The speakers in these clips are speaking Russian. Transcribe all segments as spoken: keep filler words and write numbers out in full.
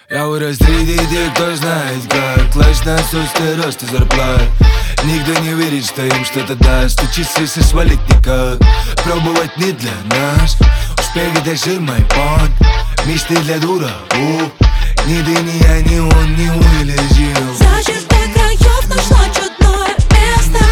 Я вырос среди тех, кто знает как класть на отсутствие роста зарплат. Никто не верит, что им что-то даст. Учиться и свалить никак. Пробовать не для нас. Успех — это жир, мой понт. Мечты для дураков. Ни ты, ни я, ни он, ни улетел. За чертой краев нашло чудное место.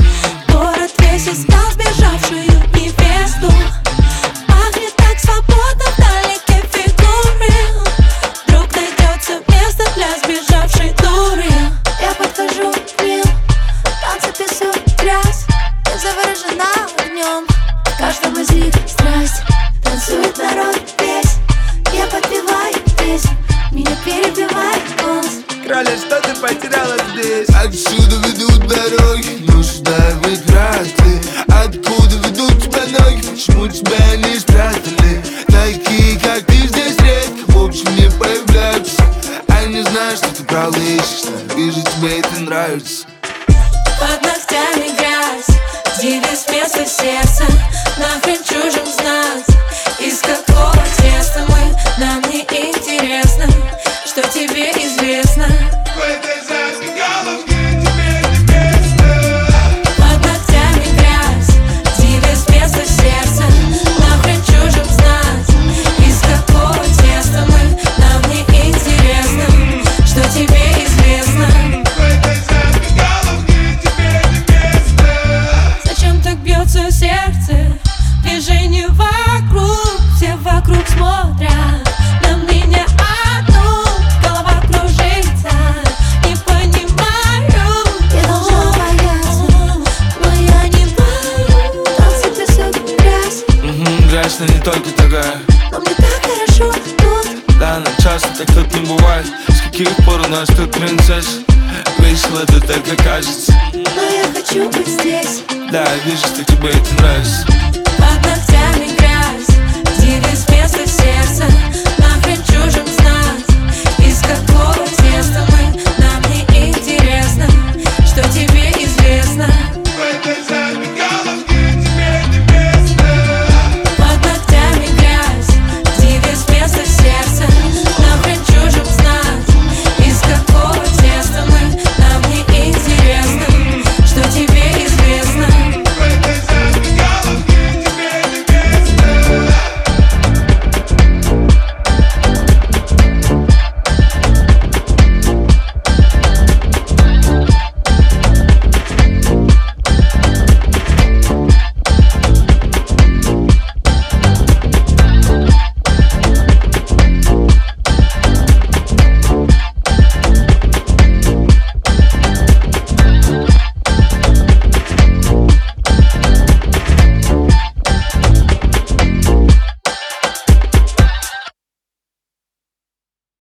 Город весь искал сбежавшую невесту. Пахнет так свободно вдалеке фигуры. Вдруг найдется место для сбежавшей дуры. Я подхожу к ним, танцы песок, грязь. Я заворожена огнем, в каждом из них страсть. Танцует народ весь, я подпеваю песню, меня перебивает голос. Краля, что ты потеряла здесь? Отсюда ведут дороги, но сюда ведь красные. Откуда ведут тебя ноги? Почему тебя не спрятали? Такие, как ты, здесь редко, в общем, не появляются. А не знаю, что ты правда ищешь, но вижу, тебе это нравится. Под ногтями грязь, двигаясь вместо сердца. Нахрен чужим знать, из какого теста мы. Нам не интересно, что тебе известно. В этой забегаловке тебе не место. Под ногтями грязь, двигаясь вместо сердца. Нахрен чужим знать, из какого теста мы. Нам не интересно, что тебе известно. В этой забегаловке тебе не место. Зачем так бьется сердце? Движение вокруг, все вокруг смотрят на меня одну. Голова кружится, не понимаю. Я должна бояться, но я не знаю. Танцы песок, грязь, Угу, грязь, но не только такая. но мне так хорошо тут. Да, но часто так тут не бывает. С каких пор у нас тут принцесса? Весело тут только кажется. Но я хочу быть здесь. Да, я вижу, что тебе это нравится. Под ногтями